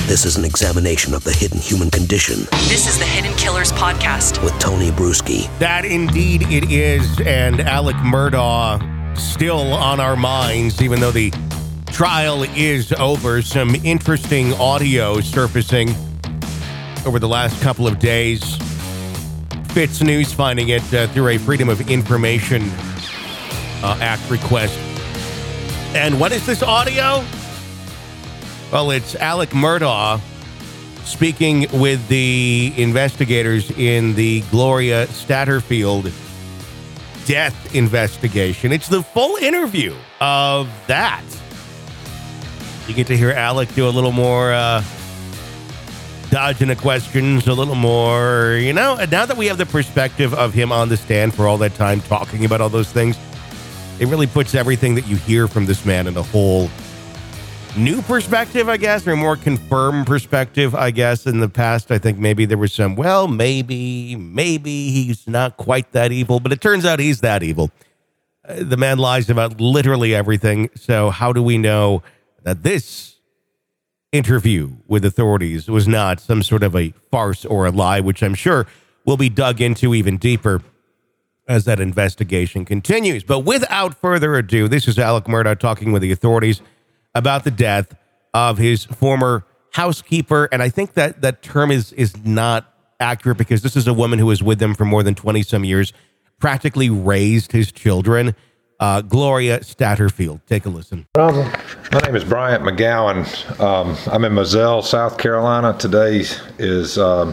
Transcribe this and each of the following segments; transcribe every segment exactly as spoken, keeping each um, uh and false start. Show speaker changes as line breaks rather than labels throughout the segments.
This is an examination of the hidden human condition.
This is the Hidden Killers Podcast
with Tony Bruschi.
That indeed it is, and Alec Murdaugh still on our minds, even though the trial is over. Some interesting audio surfacing over the last couple of days. Fitz News finding it uh, through a Freedom of Information uh, Act request. And what is this audio? Well, it's Alec Murdaugh speaking with the investigators in the Gloria Statterfield death investigation. It's the full interview of that. You get to hear Alec do a little more uh, dodging the questions, a little more, you know, now that we have the perspective of him on the stand for all that time talking about all those things, it really puts everything that you hear from this man in a whole new perspective, I guess, or a more confirmed perspective, I guess. In the past, I think maybe there was some, well, maybe, maybe he's not quite that evil, but it turns out he's that evil. Uh, the man lies about literally everything. So how do we know that this interview with authorities was not some sort of a farce or a lie, which I'm sure will be dug into even deeper as that investigation continues. But without further ado, this is Alec Murdaugh talking with the authorities about the death of his former housekeeper. And I think that that term is is not accurate because this is a woman who was with him for more than twenty some years, practically raised his children. Uh, Gloria Statterfield. Take a listen.
Problem. My name is Bryant McGowan. Um, I'm in Moselle, South Carolina. Today is um,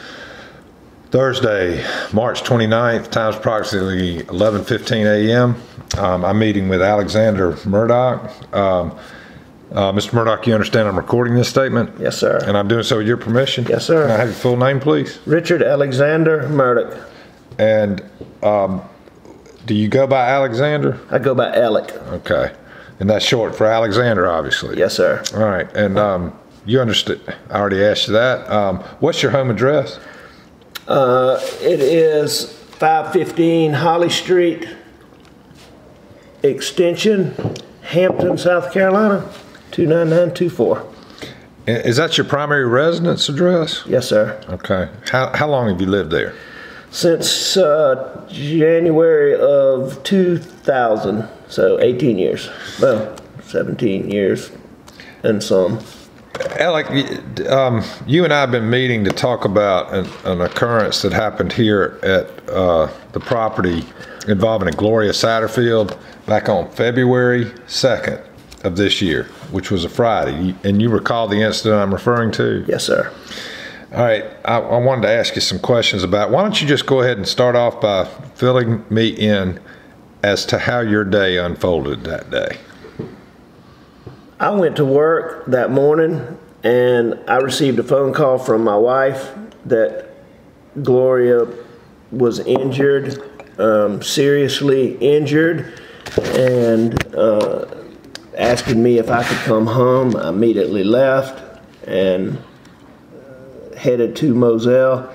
Thursday, March twenty-ninth. Time's approximately eleven fifteen a.m. Um, I'm meeting with Alexander Murdaugh. Um, uh, Mister Murdaugh, you understand I'm recording this statement?
Yes, sir.
And I'm doing so with your permission?
Yes, sir.
Can I have your full name, please?
Richard Alexander Murdaugh.
And um, do you go by Alexander?
I go by Alec.
Okay. And that's short for Alexander, obviously.
Yes, sir.
All right. And um, you understood. I already asked you that. Um, what's your home address?
Uh, it is five fifteen Holly Street, Extension, Hampton, South Carolina, two nine nine two four.
Is that your primary residence address?
Yes, sir.
Okay. How how long have you lived there?
Since uh, January of two thousand, so eighteen years. Well, seventeen years and some.
Alec, um, you and I have been meeting to talk about an, an occurrence that happened here at uh, the property involving a Gloria Statterfield back on February second of this year, which was a Friday. And you recall the incident I'm referring to?
Yes, sir.
All right. I, I wanted to ask you some questions about, why don't you just go ahead and start off by filling me in as to how your day unfolded that day?
I went to work that morning and I received a phone call from my wife that Gloria was injured, um, seriously injured, and uh, asking me if I could come home. I immediately left and uh, headed to Moselle.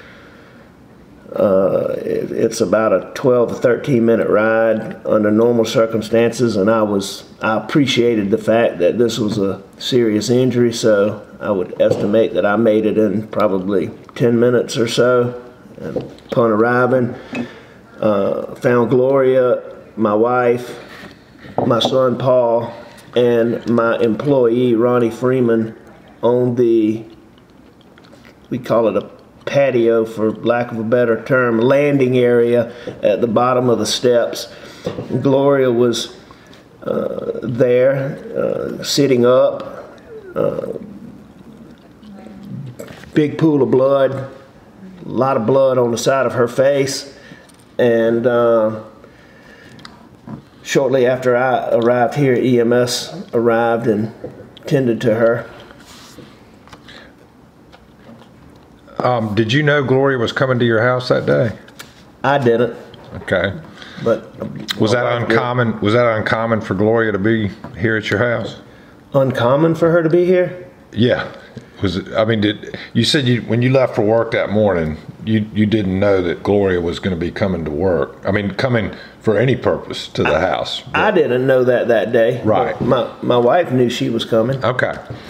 Uh, it, it's about a twelve to thirteen minute ride under normal circumstances, and I was I appreciated the fact that this was a serious injury, so I would estimate that I made it in probably ten minutes or so. And upon arriving, uh, found Gloria, my wife, my son Paul, and my employee Ronnie Freeman on the, we call it a patio, for lack of a better term, landing area at the bottom of the steps. Gloria was uh, there, uh, sitting up, uh, big pool of blood, a lot of blood on the side of her face, and uh, shortly after I arrived here, E M S arrived and tended to her.
Um, did you know Gloria was coming to your house that day?
I didn't.
Okay.
But
was that uncommon? Did. Was that uncommon for Gloria to be here at your house?
Uncommon for her to be here?
Yeah. Was it, I mean, did you said you when you left for work that morning, you you didn't know that Gloria was going to be coming to work? I mean, coming for any purpose to the
I,
house.
I didn't know that that day.
Right.
My my wife knew she was coming.
Okay.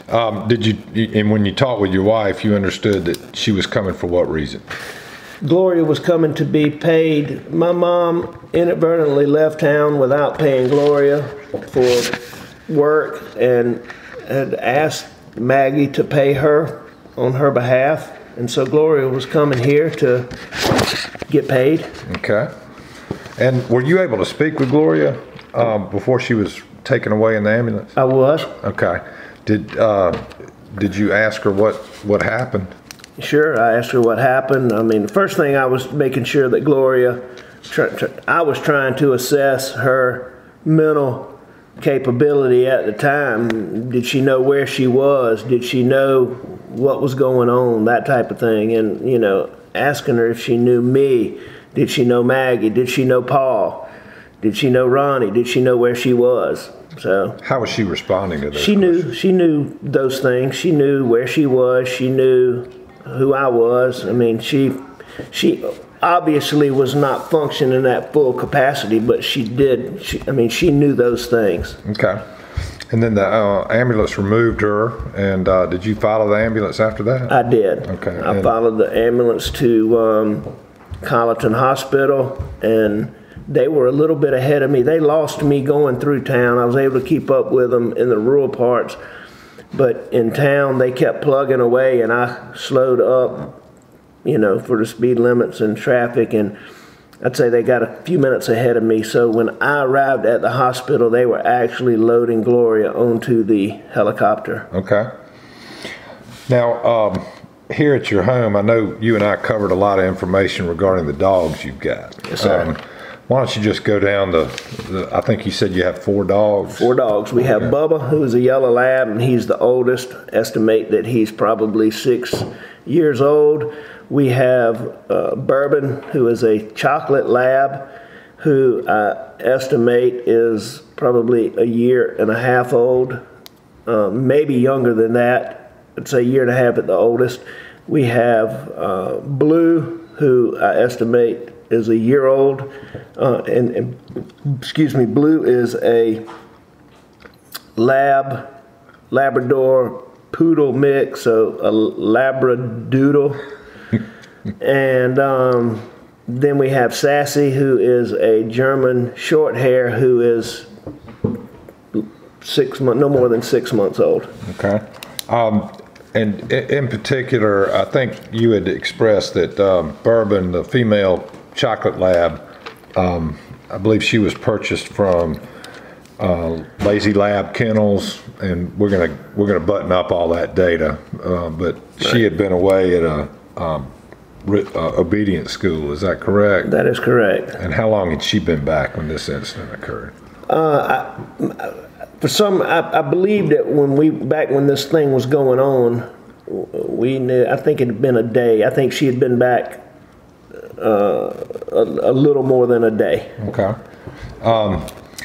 Um, did you, and when you talked with your wife, you understood that she was coming for what reason?
Gloria was coming to be paid. My mom inadvertently left town without paying Gloria for work and had asked Maggie to pay her on her behalf. And so Gloria was coming here to get paid.
Okay. And were you able to speak with Gloria um, before she was taken away in the ambulance?
I was.
Okay. Did uh, did you ask her what, what happened?
Sure, I asked her what happened. I mean, the first thing I was making sure that Gloria, try, try, I was trying to assess her mental capability at the time. Did she know where she was? Did she know what was going on? That type of thing. And, you know, asking her if she knew me. Did she know Maggie? Did she know Paul? Did she know Ronnie? Did she know where she was? So
how was she responding to those
She
questions?
knew. She knew those things. She knew where she was. She knew who I was. I mean, she she obviously was not functioning at full capacity, but she did. She, I mean, she knew those things.
Okay. And then the uh, ambulance removed her, and uh, did you follow the ambulance after that?
I did.
Okay.
I
And-
followed the ambulance to um, Colleton Hospital, and they were a little bit ahead of me. They lost me going through town. I was able to keep up with them in the rural parts. But in town, they kept plugging away, and I slowed up, you know, for the speed limits and traffic. And I'd say they got a few minutes ahead of me. So when I arrived at the hospital, they were actually loading Gloria onto the helicopter.
Okay. Now, um, here at your home, I know you and I covered a lot of information regarding the dogs you've got.
Yes, sir.
Um, why don't you just go down to, the, I think you said you have four dogs.
Four dogs. We have
Okay.
Bubba, who is a yellow lab, and he's the oldest. Estimate that he's probably six years old. We have uh, Bourbon, who is a chocolate lab, who I estimate is probably a year and a half old, uh, maybe younger than that. I'd say a year and a half at the oldest. We have uh, Blue, who I estimate is a year old, uh, and, and excuse me, Blue is a lab, Labrador poodle mix, so a Labradoodle. And um, then we have Sassy, who is a German short hair, who is six months, no more than six months old.
Okay. Um, and i- in particular, I think you had expressed that um, Bourbon, the female chocolate lab, um, I believe she was purchased from uh, Lazy Lab Kennels, and we're gonna we're gonna button up all that data. Uh, but she had been away at a um, ri- uh, obedience school. Is that correct?
That is correct.
And how long had she been back when this incident occurred?
For some, I, I believe that when we, back when this thing was going on, we knew, I think it had been a day. I think she had been back uh, a, a little more than a day.
Okay. Um,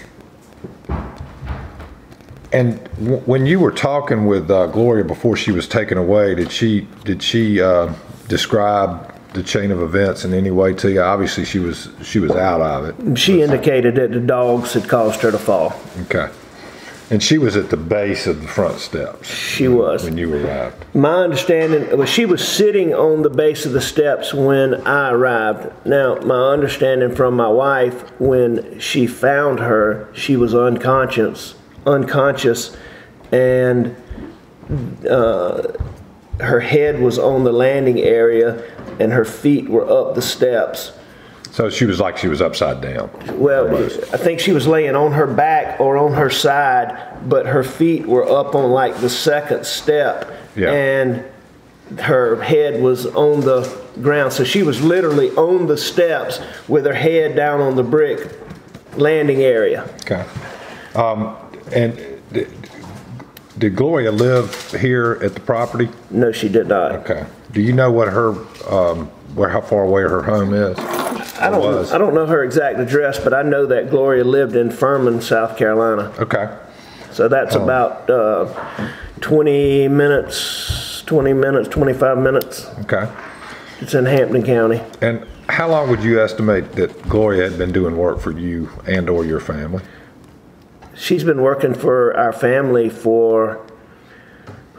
and w- when you were talking with uh, Gloria before she was taken away, did she did she uh, describe the chain of events in any way to you? Obviously, she was she was out of it.
She indicated that the dogs had caused her to fall.
Okay. And she was at the base of the front steps
She was.
when you arrived.
My understanding was she was sitting on the base of the steps when I arrived. Now, my understanding from my wife, when she found her, she was unconscious, unconscious, and uh, her head was on the landing area, and her feet were up the steps.
So she was like she was upside down.
Well,
almost.
I think she was laying on her back or on her side, but her feet were up on like the second step,
Yeah.
and her head was on the ground. So she was literally on the steps with her head down on the brick landing area.
Okay. Um, and did, did Gloria live here at the property?
No, she did not.
Okay. Do you know what her, um, where how far away her home is?
I don't.
Was.
I don't know her exact address, but I know that Gloria lived in Furman, South Carolina.
Okay.
So that's
Oh.
about uh, twenty minutes, twenty minutes, twenty-five minutes.
Okay.
It's in Hampton County.
And how long would you estimate that Gloria had been doing work for you and or your family?
She's been working for our family for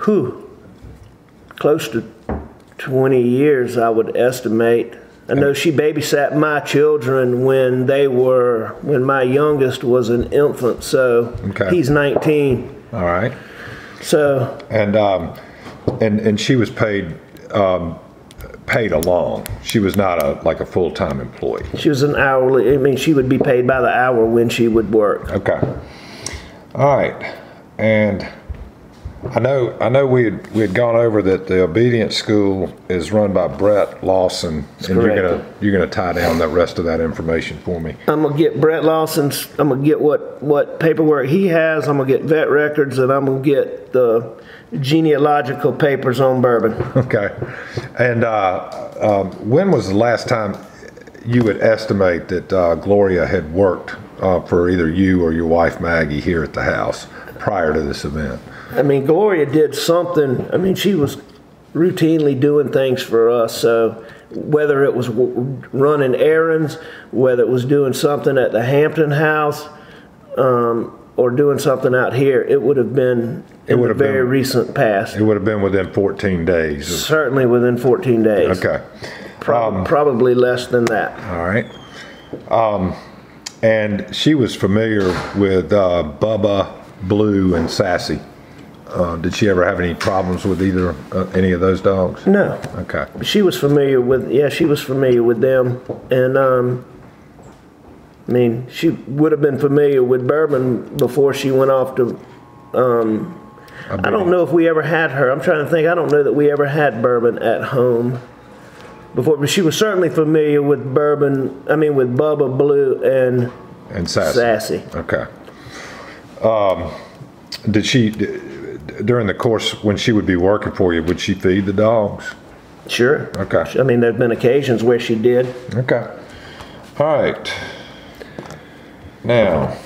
whew, close to twenty years, I would estimate. I know she babysat my children when they were, when my youngest was an infant, so
Okay.
he's nineteen.
All right.
So,
And um, and and she was paid um, paid along. She was not a like a full time employee.
she was an hourly, I mean, she would be paid by the hour when she would work.
Okay. All right. And I know I know we had we had gone over that the obedience school is run by Brett Lawson, and you're
correct.
gonna you're gonna tie down the rest of that information for me.
I'm gonna get Brett Lawson's, I'm gonna get what, what paperwork he has, I'm gonna get vet records, and I'm gonna get the genealogical papers on Bourbon.
Okay. And uh, um, when was the last time you would estimate that uh, Gloria had worked uh, for either you or your wife Maggie here at the house prior to this event?
I mean, Gloria did something, I mean, she was routinely doing things for us, so whether it was w- running errands, whether it was doing something at the Hampton house, um, or doing something out here, it would have been in
would
the
have
very
been-
recent past.
It would have been within fourteen days. of-
Certainly within fourteen days.
Okay.
Prob- probably less than that.
All right. Um, and she was familiar with uh, Bubba, Blue, and Sassy. Uh, did she ever have any problems with either uh, any of those dogs?
No.
Okay.
She was familiar with, yeah, she was familiar with them. And, um, I mean, she would have been familiar with Bourbon before she went off to, um, I don't know if we ever had her. I'm trying to think. I don't know that we ever had Bourbon at home before, but she was certainly familiar with Bourbon, I mean, with Bubba, Blue, and
And Sassy.
Sassy.
Okay. Um, did she, d- during the course when she would be working for you, would she feed the dogs?
Sure.
Okay.
I mean, there's been occasions where she did.
Okay. All right. Now,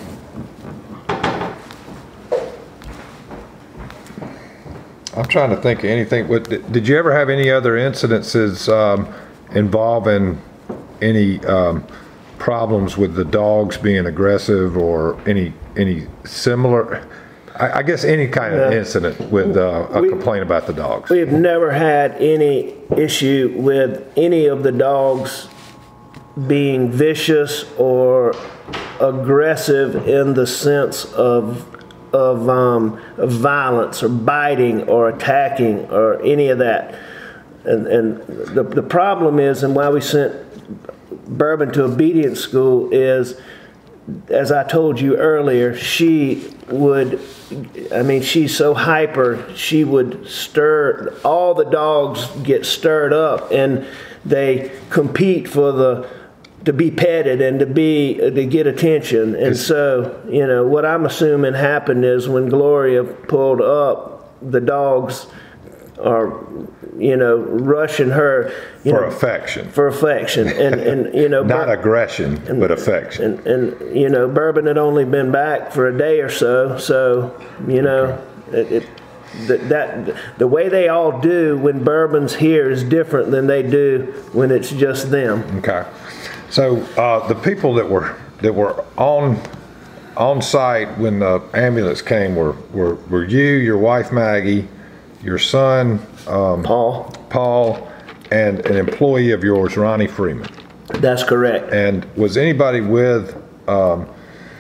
I'm trying to think of anything. What, did you ever have any other incidences um, involving any um, problems with the dogs being aggressive or any any similar? I, I guess any kind of
Yeah.
incident with uh, a
We-
complaint about the dogs.
We've never had any issue with any of the dogs being vicious or aggressive in the sense of of, um, of violence or biting or attacking or any of that. And, and the, the problem is, and why we sent Bourbon to obedience school is, as I told you earlier, she would, I mean, she's so hyper, she would stir, all the dogs get stirred up and they compete for the, to be petted and to be, to get attention. And so, you know, what I'm assuming happened is when Gloria pulled up, the dogs are, you know, rushing her. You
For
know,
affection.
For affection. And, and you know,
Not
Bur-
aggression, but affection.
and, and, you know, Bourbon had only been back for a day or so, so, you know, it, it that, that the way they all do when Bourbon's here is different than they do when it's just them.
Okay. So uh, the people that were that were on on site when the ambulance came were were, were you, your wife Maggie, your son um,
Paul,
Paul, and an employee of yours, Ronnie Freeman.
that's correct.
And was anybody with um,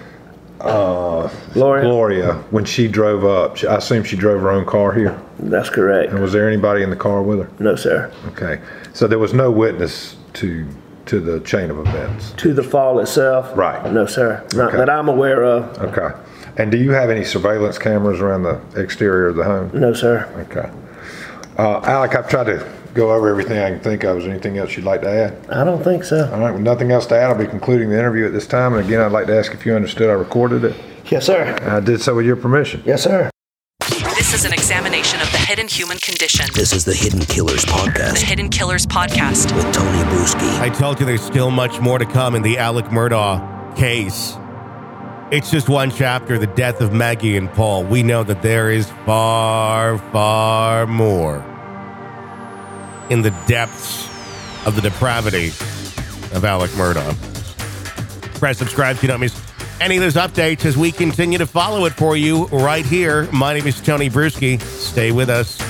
uh,
Gloria,
Gloria when she drove up? I assume she drove her own car here.
that's correct.
And was there anybody in the car with her?
No, sir.
Okay. So there was no witness to to the chain of events.
To the fall itself?
Right.
No, sir. Not
Okay.
that I'm aware of.
Okay. And do you have any surveillance cameras around the exterior of the home?
No, sir.
Okay. Uh, Alec, I've tried to go over everything I can think of. Is there anything else you'd like to add?
I don't think so.
All right, with nothing else to add, I'll be concluding the interview at this time. And again, I'd like to ask if you understood I recorded it.
Yes, sir.
And I did so with your permission.
Yes, sir.
This is an examination of the hidden human condition.
This is the Hidden Killers
The
Podcast
Hidden Killers Podcast.
with Tony Bruschi.
I told you there's still much more to come in the Alec Murdaugh case. It's just one chapter, the death of Maggie and Paul. We know that there is far, far more in the depths of the depravity of Alec Murdaugh. Press subscribe so you don't miss any of those updates as we continue to follow it for you right here. My name is Tony Bruschi. Stay with us.